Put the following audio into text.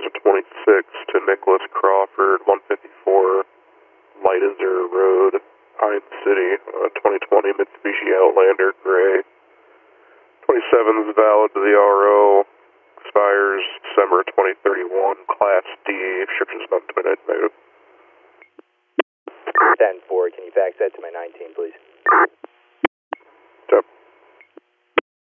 26 to Nicholas Crawford, 154 Light Azure Road, Pine City, 2020 Mitsubishi Outlander Gray. 27 is valid to the RO, expires December 2031, Class D, restrictions not terminated, negative. 10-4, can you fax that to my 19, please?